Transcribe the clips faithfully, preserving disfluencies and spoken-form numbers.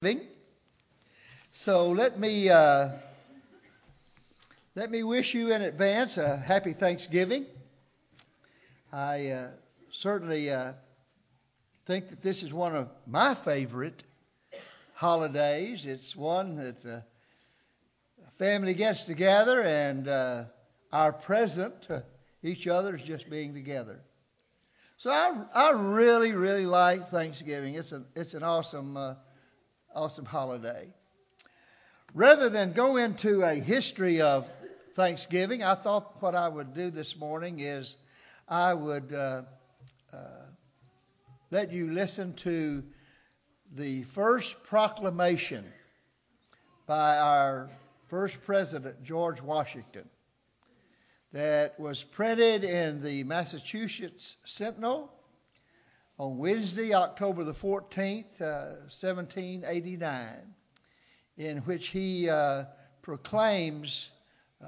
Thanksgiving. So let me uh, let me wish you in advance a happy Thanksgiving. I uh, certainly uh, think that this is one of my favorite holidays. It's one that uh, a family gets together and uh, our present to each other is just being together. So I I really really like Thanksgiving. It's an it's an awesome uh, awesome holiday. Rather than go into a history of Thanksgiving, I thought what I would do this morning is I would uh, uh, let you listen to the first proclamation by our first president, George Washington, that was printed in the Massachusetts Sentinel on Wednesday, October the fourteenth, uh, seventeen eighty-nine, in which he uh, proclaims uh,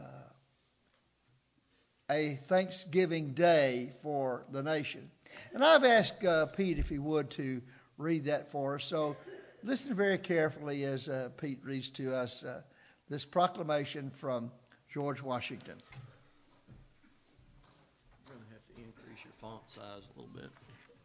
a Thanksgiving Day for the nation. And I've asked uh, Pete if he would to read that for us. So listen very carefully as uh, Pete reads to us uh, this proclamation from George Washington. You're going to have to increase your font size a little bit.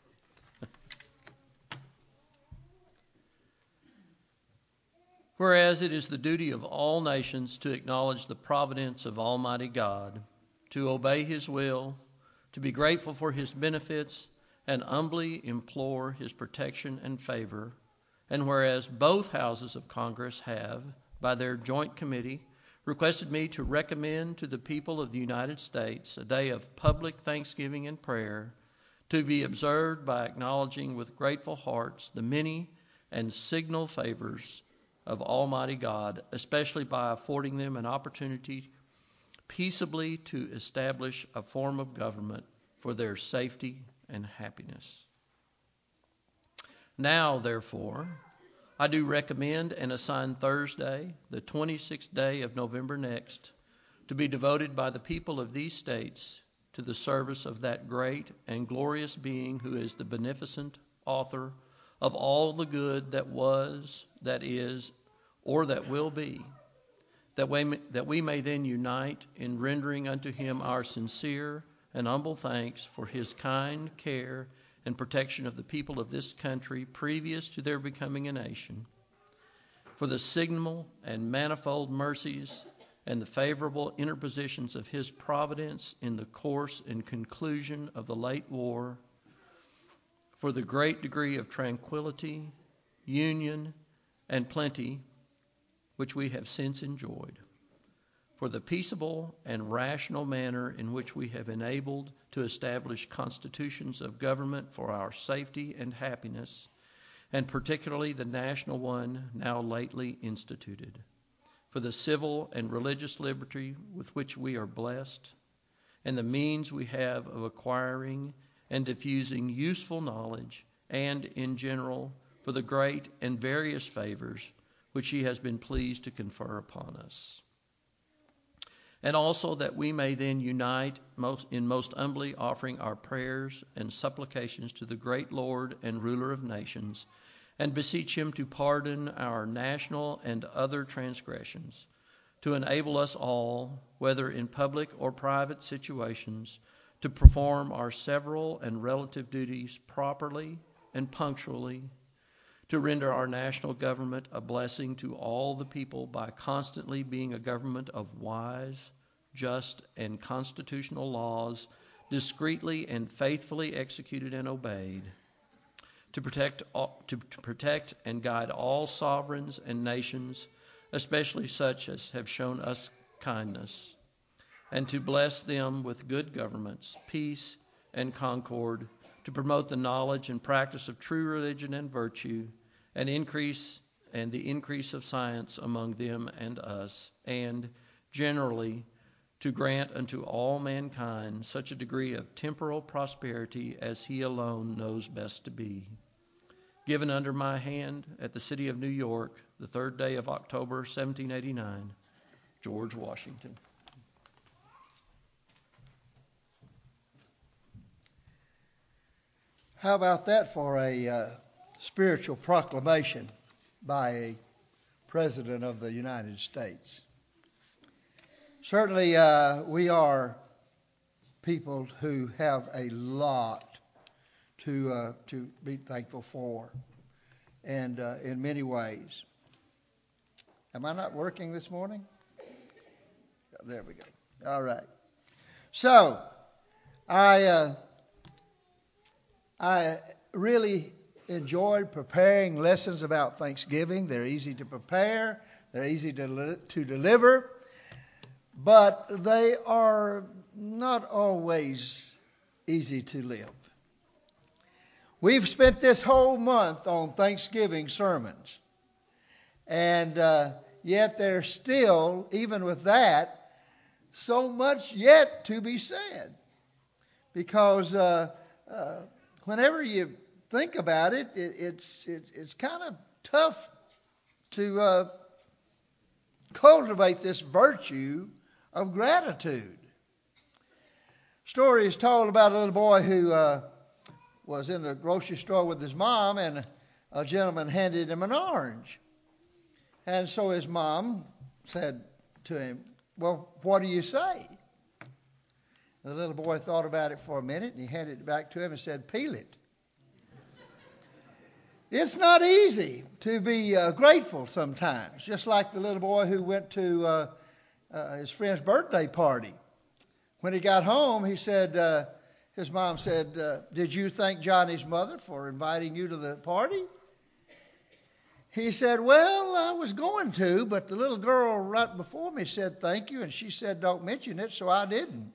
Whereas it is the duty of all nations to acknowledge the providence of Almighty God, to obey His will, to be grateful for His benefits, and humbly implore His protection and favor, and whereas both houses of Congress have, by their joint committee, requested me to recommend to the people of the United States a day of public thanksgiving and prayer, to be observed by acknowledging with grateful hearts the many and signal favors of Almighty God, especially by affording them an opportunity peaceably to establish a form of government for their safety and happiness. Now, therefore, I do recommend and assign Thursday, the twenty-sixth day of November next, to be devoted by the people of these states to the service of that great and glorious being who is the beneficent author of all the good that was, that is, or that will be, that we, may, that we may then unite in rendering unto Him our sincere and humble thanks for His kind care and protection of the people of this country previous to their becoming a nation, for the signal and manifold mercies and the favorable interpositions of His providence in the course and conclusion of the late war, for the great degree of tranquility, union, and plenty which we have since enjoyed, for the peaceable and rational manner in which we have enabled to establish constitutions of government for our safety and happiness, and particularly the national one now lately instituted, for the civil and religious liberty with which we are blessed, and the means we have of acquiring and diffusing useful knowledge, and in general for the great and various favors which He has been pleased to confer upon us. And also that we may then unite most, in most humbly offering our prayers and supplications to the great Lord and ruler of nations, and beseech Him to pardon our national and other transgressions, to enable us all, whether in public or private situations, to perform our several and relative duties properly and punctually, to render our national government a blessing to all the people by constantly being a government of wise, just, and constitutional laws, discreetly and faithfully executed and obeyed, to protect, all, to, to protect and guide all sovereigns and nations, especially such as have shown us kindness, and to bless them with good governments, peace, and concord, to promote the knowledge and practice of true religion and virtue, and increase and the increase of science among them and us, and generally to grant unto all mankind such a degree of temporal prosperity as He alone knows best to be. Given under my hand at the city of New York, the third day of October, seventeen eighty-nine, George Washington. How about that for a uh, spiritual proclamation by a president of the United States. Certainly, uh, we are people who have a lot to uh, to be thankful for, and uh, in many ways. Am I not working this morning? There we go. All right. So, I uh, I really enjoyed preparing lessons about Thanksgiving. They're easy to prepare. They're easy to to deliver, but they are not always easy to live. We've spent this whole month on Thanksgiving sermons, and uh, yet there's still, even with that, so much yet to be said. Because uh, uh, whenever you think about it, it it's it, it's kind of tough to uh, cultivate this virtue of gratitude. Story is told about a little boy who uh, was in the grocery store with his mom, and a gentleman handed him an orange. And so his mom said to him, "Well, what do you say?" The little boy thought about it for a minute, and he handed it back to him and said, "Peel it." It's not easy to be uh, grateful sometimes, just like the little boy who went to uh, uh, his friend's birthday party. When he got home, he said, uh, his mom said, uh, "Did you thank Johnny's mother for inviting you to the party?" He said, "Well, I was going to, but the little girl right before me said thank you, and she said don't mention it, so I didn't."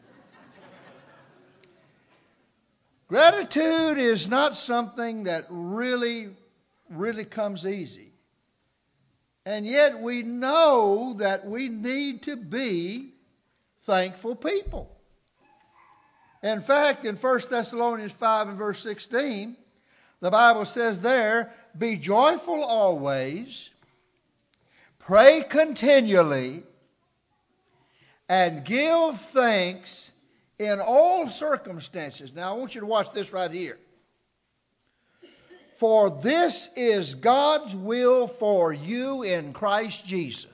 Gratitude is not something that really, really comes easy. And yet we know that we need to be thankful people. In fact, in First Thessalonians five and verse sixteen, the Bible says there, "Be joyful always, pray continually, and give thanks in all circumstances." Now, I want you to watch this right here. "For this is God's will for you in Christ Jesus."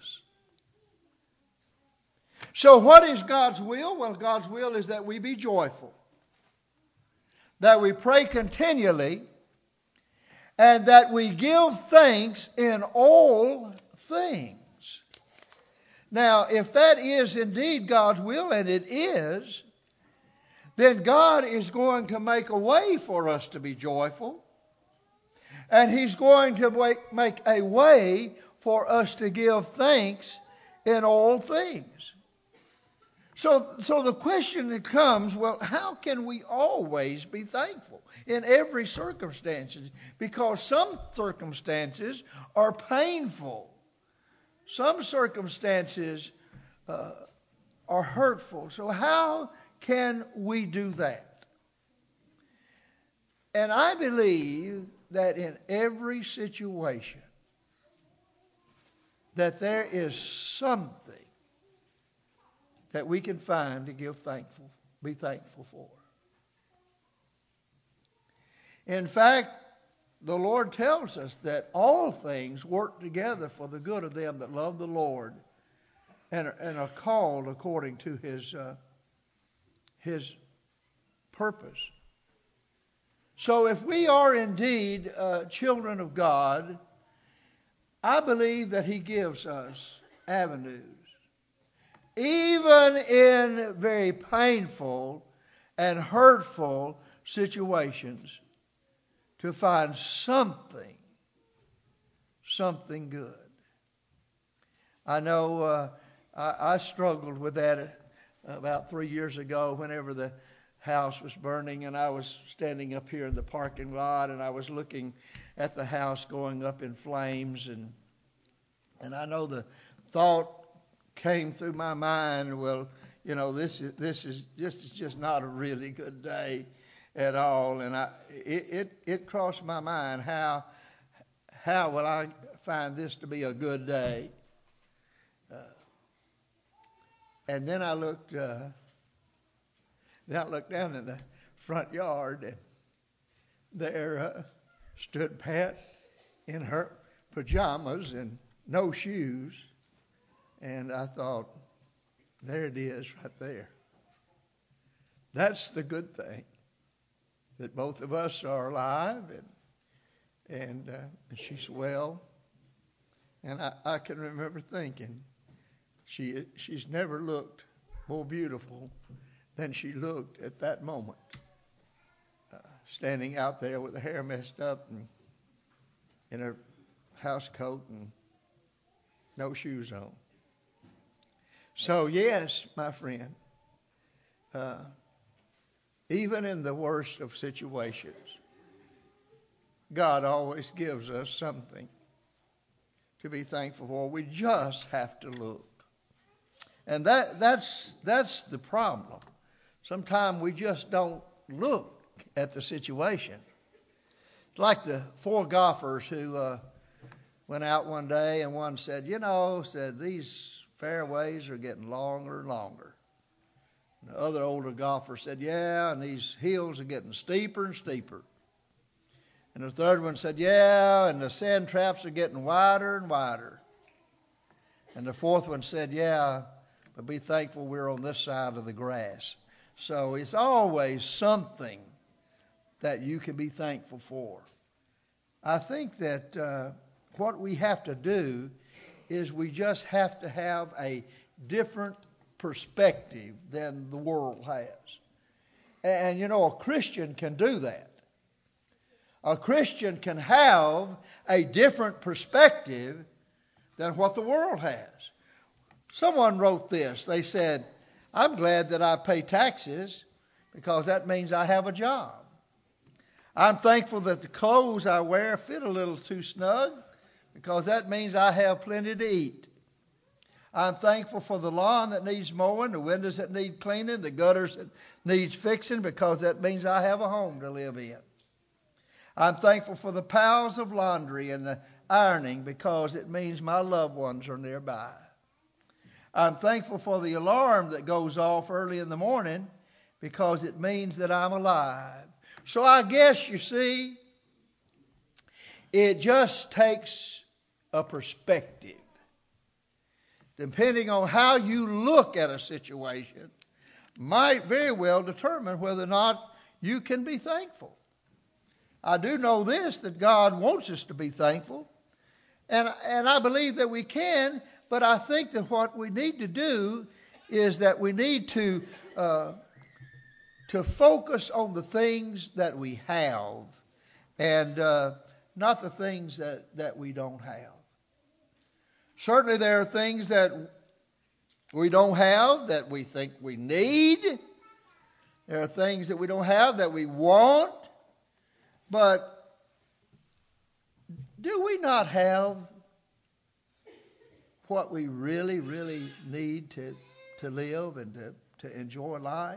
So what is God's will? Well, God's will is that we be joyful, that we pray continually, and that we give thanks in all things. Now, if that is indeed God's will, and it is, then God is going to make a way for us to be joyful. And He's going to make, make a way for us to give thanks in all things. So, so the question that comes, well, how can we always be thankful in every circumstance? Because some circumstances are painful. Some circumstances uh, are hurtful. So how can we do that? And I believe that in every situation that there is something that we can find to give thankful, be thankful for. In fact, the Lord tells us that all things work together for the good of them that love the Lord and, and are called according to His uh, His purpose. So if we are indeed uh, children of God, I believe that He gives us avenues, even in very painful and hurtful situations, to find something, something good. I know uh, I, I struggled with that about three years ago whenever the house was burning, and I was standing up here in the parking lot, and I was looking at the house going up in flames, and and I know the thought came through my mind, well, you know, this is this is just it's just not a really good day at all, and I it it, it crossed my mind, how how will I find this to be a good day? Uh, and then I looked. Uh, Then I looked down in the front yard, and there uh, stood Pat in her pajamas and no shoes. And I thought, there it is right there. That's the good thing, that both of us are alive and and, uh, and she's well. And I, I can remember thinking, she she's never looked more beautiful than she looked at that moment, uh, standing out there with her hair messed up and in her house coat and no shoes on. So yes, my friend, uh, even in the worst of situations, God always gives us something to be thankful for. We just have to look. And that that's that's the problem. Sometimes we just don't look at the situation. Like the four golfers who uh, went out one day, and one said, you know, said these fairways are getting longer and longer. And the other older golfer said, yeah, and these hills are getting steeper and steeper. And the third one said, yeah, and the sand traps are getting wider and wider. And the fourth one said, yeah, but be thankful we're on this side of the grass. So it's always something that you can be thankful for. I think that uh, what we have to do is we just have to have a different perspective than the world has. And, and you know, a Christian can do that. A Christian can have a different perspective than what the world has. Someone wrote this. They said, I'm glad that I pay taxes because that means I have a job. I'm thankful that the clothes I wear fit a little too snug because that means I have plenty to eat. I'm thankful for the lawn that needs mowing, the windows that need cleaning, the gutters that needs fixing because that means I have a home to live in. I'm thankful for the piles of laundry and the ironing because it means my loved ones are nearby. I'm thankful for the alarm that goes off early in the morning because it means that I'm alive. So I guess, you see, it just takes a perspective. Depending on how you look at a situation, might very well determine whether or not you can be thankful. I do know this, that God wants us to be thankful, and, and I believe that we can, but I think that what we need to do is that we need to uh, to focus on the things that we have and uh, not the things that, that we don't have. Certainly there are things that we don't have that we think we need. There are things that we don't have that we want. But do we not have what we really, really need to, to live and to, to enjoy life?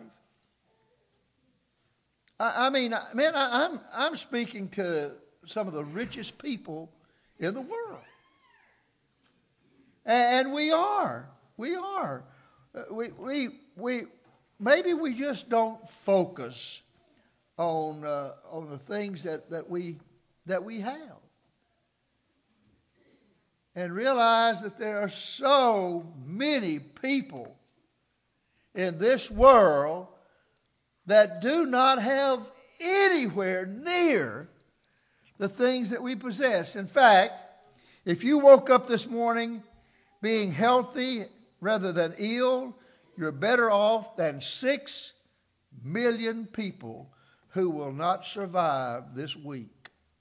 I, I mean, man, I, I'm I'm speaking to some of the richest people in the world. And we are. We are. We we we maybe we just don't focus on uh, on the things that, that we that we have. And realize that there are so many people in this world that do not have anywhere near the things that we possess. In fact, if you woke up this morning being healthy rather than ill, you're better off than six million people who will not survive this week.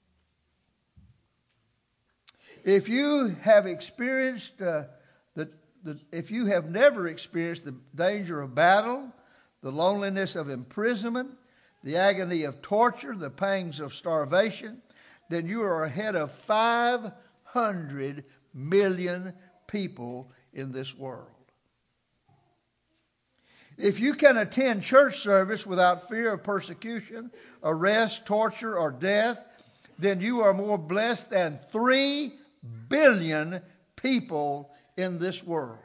If you have experienced uh, the, the, if you have never experienced the danger of battle, the loneliness of imprisonment, the agony of torture, the pangs of starvation, then you are ahead of five hundred million people in this world. If you can attend church service without fear of persecution, arrest, torture, or death, then you are more blessed than three billion people in this world.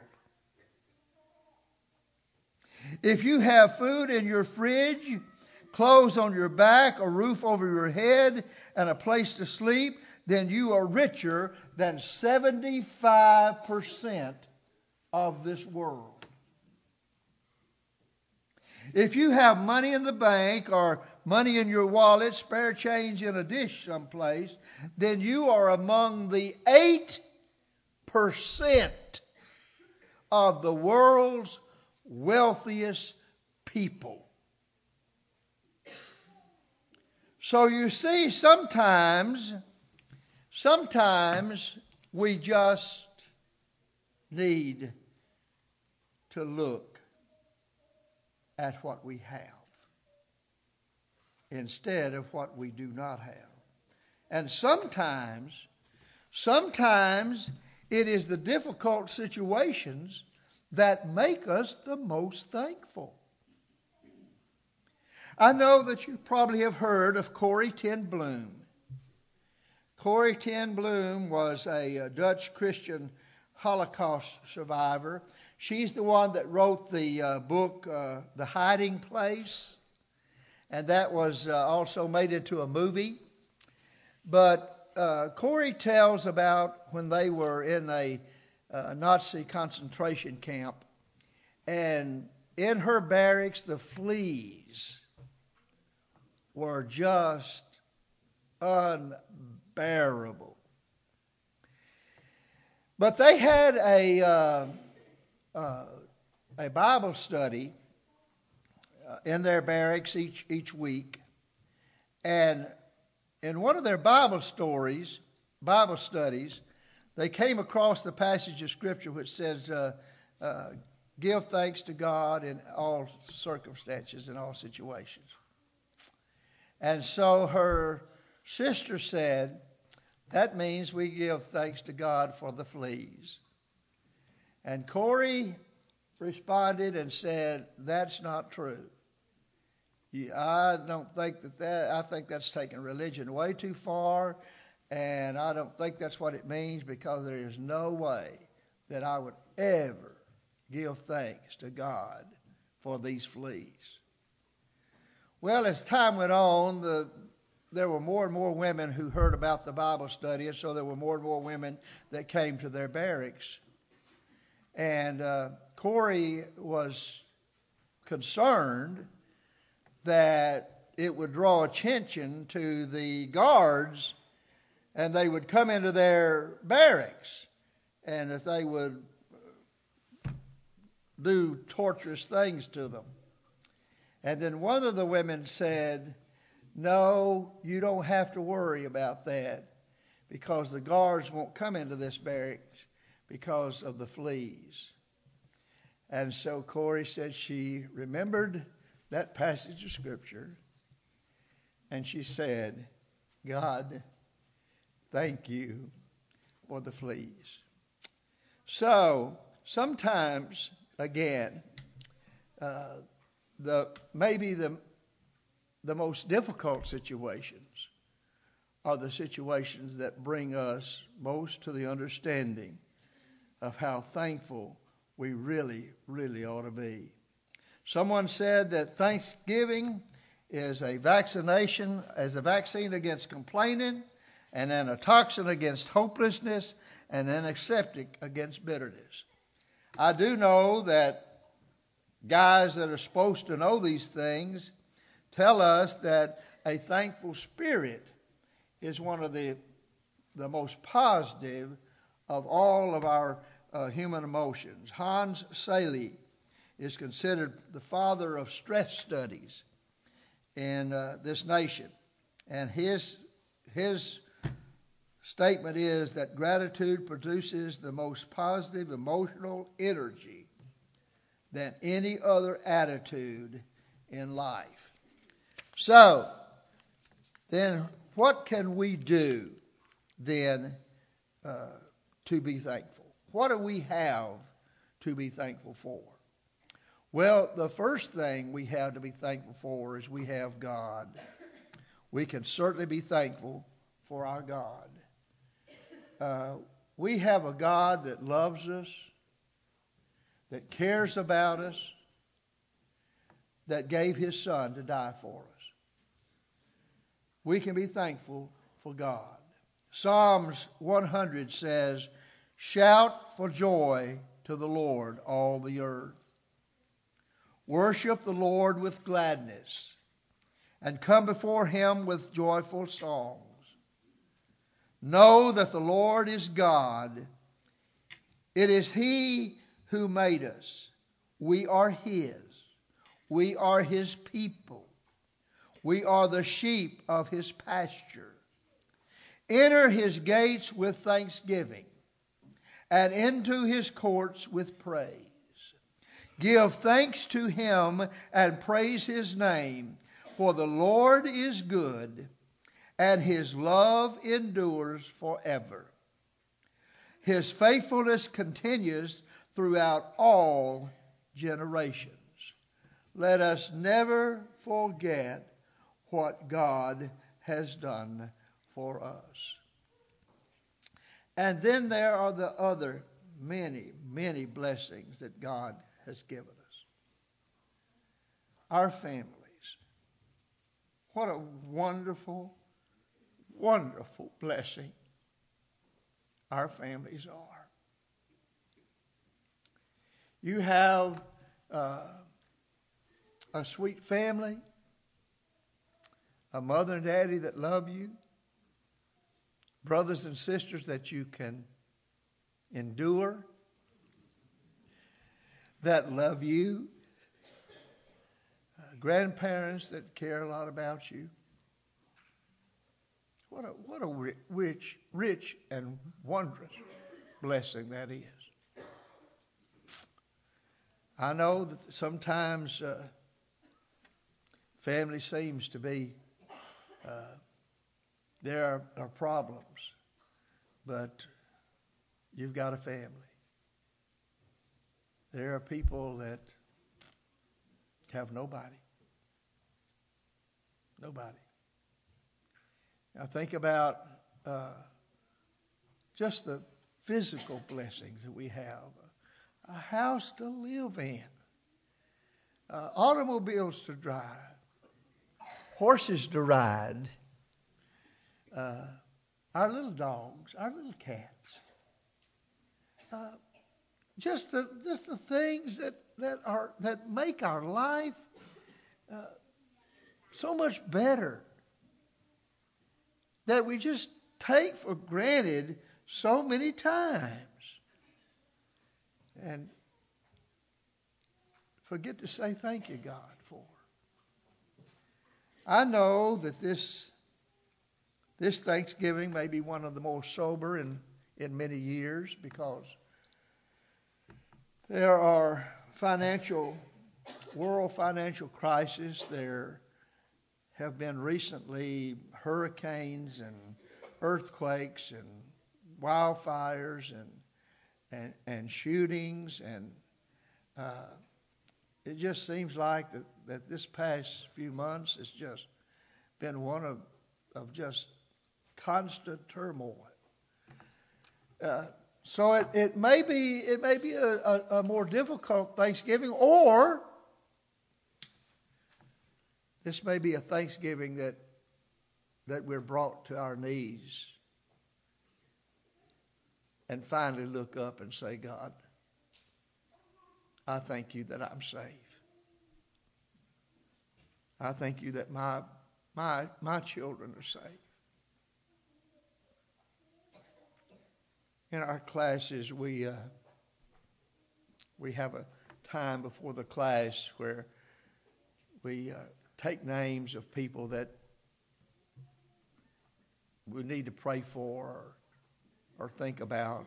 If you have food in your fridge, clothes on your back, a roof over your head, and a place to sleep, then you are richer than seventy-five percent of this world. If you have money in the bank or money in your wallet, spare change in a dish someplace, then you are among the eight percent of the world's wealthiest people. So you see, sometimes, sometimes we just need to look at what we have instead of what we do not have. And sometimes, sometimes it is the difficult situations that make us the most thankful. I know that you probably have heard of Corrie ten Boom. Corrie ten Boom was a Dutch Christian Holocaust survivor. She's the one that wrote the uh, book, uh, The Hiding Place, and that was uh, also made into a movie. But uh, Corrie tells about when they were in a uh, Nazi concentration camp, and in her barracks, the fleas were just unbearable. But they had a uh, uh, a Bible study uh, in their barracks each each week, and in one of their Bible stories, Bible studies, they came across the passage of Scripture which says, uh, uh, "Give thanks to God in all circumstances, in all situations." And so her sister said, "That means we give thanks to God for the fleas." And Corrie responded and said, "That's not true. I don't think that that, I think that's taking religion way too far, and I don't think that's what it means, because there is no way that I would ever give thanks to God for these fleas." Well, as time went on, the, there were more and more women who heard about the Bible study, and so there were more and more women that came to their barracks. And uh, Corrie was concerned that it would draw attention to the guards, and they would come into their barracks, and that they would do torturous things to them. And then one of the women said, "No, you don't have to worry about that, because the guards won't come into this barracks because of the fleas." And so Corrie said she remembered that passage of Scripture, and she said, "God, thank you for the fleas." So sometimes, again, uh, the maybe the the most difficult situations are the situations that bring us most to the understanding of how thankful we really, really ought to be. Someone said that Thanksgiving is a vaccination, as a vaccine against complaining, and then a toxin against hopelessness, and an antiseptic against bitterness. I do know that guys that are supposed to know these things tell us that a thankful spirit is one of the, the most positive of all of our uh, human emotions. Hans Selye is considered the father of stress studies in uh, this nation. And his, his statement is that gratitude produces the most positive emotional energy than any other attitude in life. So, then what can we do then uh, to be thankful? What do we have to be thankful for? Well, the first thing we have to be thankful for is we have God. We can certainly be thankful for our God. Uh, we have a God that loves us, that cares about us, that gave His Son to die for us. We can be thankful for God. Psalms one hundred says, "Shout for joy to the Lord, all the earth. Worship the Lord with gladness, and come before him with joyful songs. Know that the Lord is God. It is he who made us. We are his. We are his people. We are the sheep of his pasture. Enter his gates with thanksgiving, and into his courts with praise. Give thanks to him and praise his name, for the Lord is good, and his love endures forever. His faithfulness continues throughout all generations." Let us never forget what God has done for us. And then there are the other many, many blessings that God has given us. Our families. What a wonderful, wonderful blessing our families are. You have uh, a sweet family, a mother and daddy that love you, brothers and sisters that you can endure, that love you, uh, grandparents that care a lot about you. What a what a rich, rich and wondrous blessing that is. I know that sometimes uh, family seems to be uh, there are, are problems, but you've got a family. There are people that have nobody. Nobody. Now think about uh, just the physical blessings that we have. A house to live in. Uh, automobiles to drive. Horses to ride. Uh, our little dogs. Our little cats. Uh, just the just the things that, that are that make our life uh, so much better, that we just take for granted so many times and forget to say thank you, God, for. I know that this this Thanksgiving may be one of the most sober in, in many years, because there are financial, world financial crisis. There have been recently hurricanes and earthquakes and wildfires and and, and shootings, and uh, it just seems like that, that this past few months has just been one of of just constant turmoil. Uh, so it, it may be it may be a, a, a more difficult Thanksgiving, or this may be a Thanksgiving that that we're brought to our knees and finally look up and say, God, I thank you that I'm safe. I thank you that my my my children are safe. In our classes, we uh, we have a time before the class where we uh, take names of people that we need to pray for or, or think about.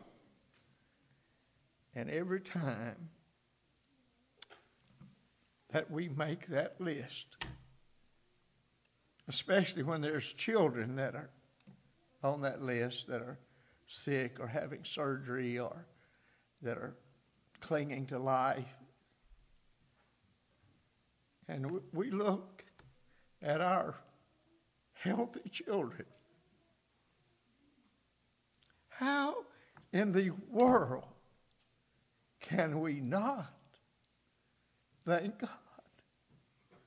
And every time that we make that list, especially when there's children that are on that list that are sick or having surgery or that are clinging to life, and we look at our healthy children, how in the world can we not thank God?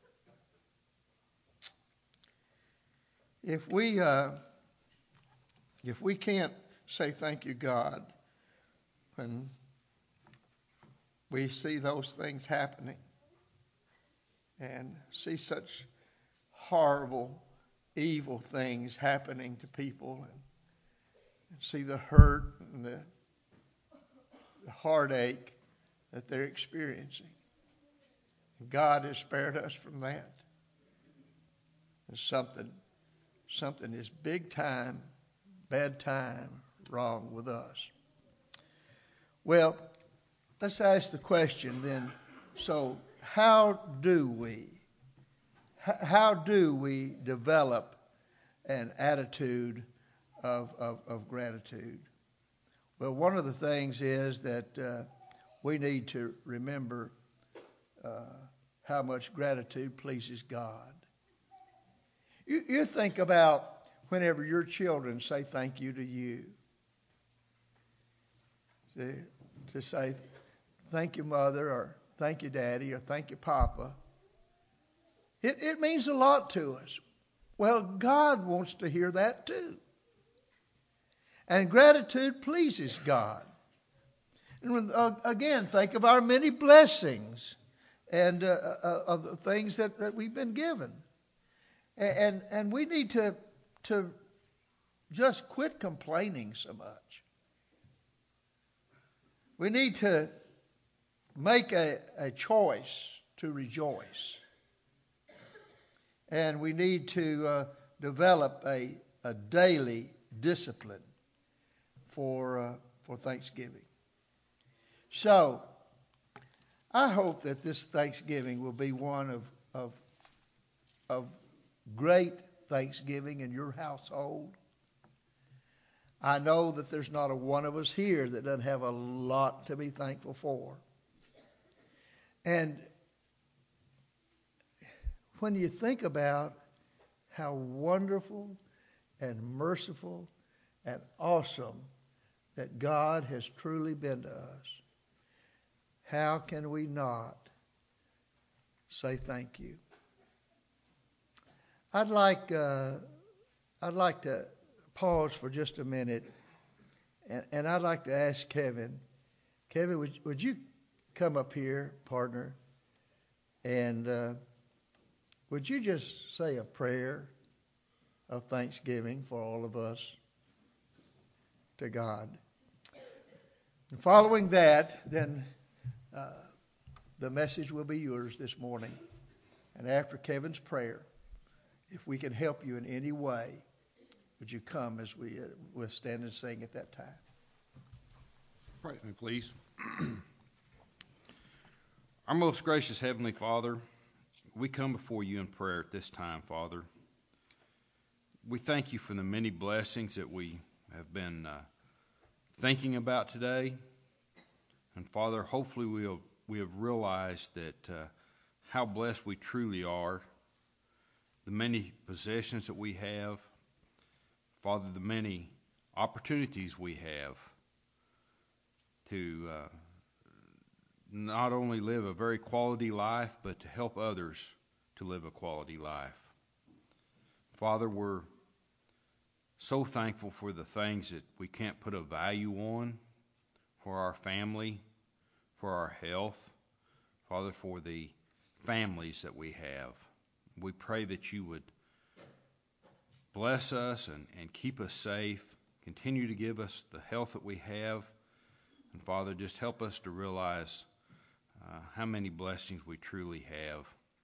If we uh, if we can't say thank you, God, when we see those things happening and see such horrible, evil things happening to people, and, and see the hurt and the, the heartache that they're experiencing. God has spared us from that. There's something, something is big time, bad time wrong with us. Well, let's ask the question then. So, how do we, how do we develop an attitude of, of, of gratitude? Well, one of the things is that uh, we need to remember uh, how much gratitude pleases God. You, you think about whenever your children say thank you to you. To, to say thank you, Mother, or thank you, Daddy, or thank you, Papa. It, it means a lot to us. Well, God wants to hear that too. And gratitude pleases God. And when, uh, again, think of our many blessings and uh, uh, of the things that, that we've been given. And, and, and we need to, to just quit complaining so much. We need to make a, a choice to rejoice. And we need to uh, develop a, a daily discipline for uh, for Thanksgiving. So, I hope that this Thanksgiving will be one of of, of great thanksgiving in your household. I know that there's not a one of us here that doesn't have a lot to be thankful for. And when you think about how wonderful and merciful and awesome that God has truly been to us, how can we not say thank you? I'd like uh, I'd like to pause for just a minute, and, and I'd like to ask Kevin. Kevin, would would you come up here, partner, and uh, would you just say a prayer of thanksgiving for all of us to God? And following that, then uh, the message will be yours this morning. And after Kevin's prayer, if we can help you in any way, would you come as we uh, will stand and sing at that time? Pray with me, please. Our most gracious Heavenly Father, we come before you in prayer at this time, Father. We thank you for the many blessings that we have been uh, thinking about today. And Father, hopefully we'll, we have realized that uh, how blessed we truly are, the many possessions that we have, Father, the many opportunities we have to uh, not only live a very quality life, but to help others to live a quality life. Father, we're so thankful for the things that we can't put a value on, for our family, for our health, Father, for the families that we have. We pray that you would bless us and, and keep us safe, continue to give us the health that we have, and Father, just help us to realize uh, how many blessings we truly have.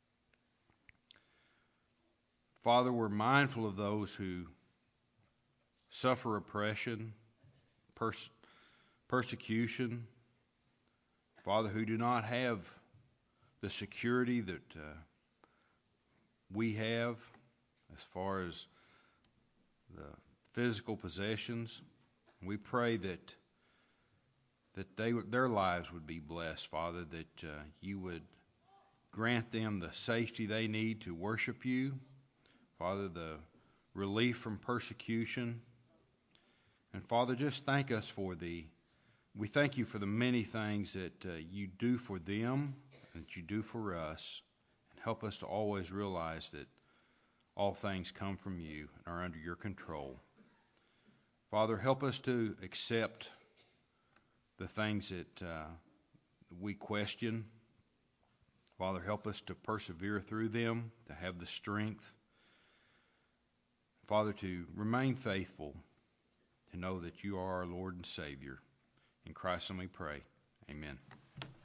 Father, we're mindful of those who suffer oppression, pers- persecution, Father, who do not have the security that uh, we have as far as the physical possessions. We pray that that they their lives would be blessed, Father, that uh, you would grant them the safety they need to worship you, Father, the relief from persecution. And Father, just thank us for the, we thank you for the many things that uh, you do for them, that you do for us, and help us to always realize that all things come from you and are under your control. Father, help us to accept the things that uh, we question. Father, help us to persevere through them, to have the strength. Father, to remain faithful, to know that you are our Lord and Savior. In Christ's name we pray. Amen.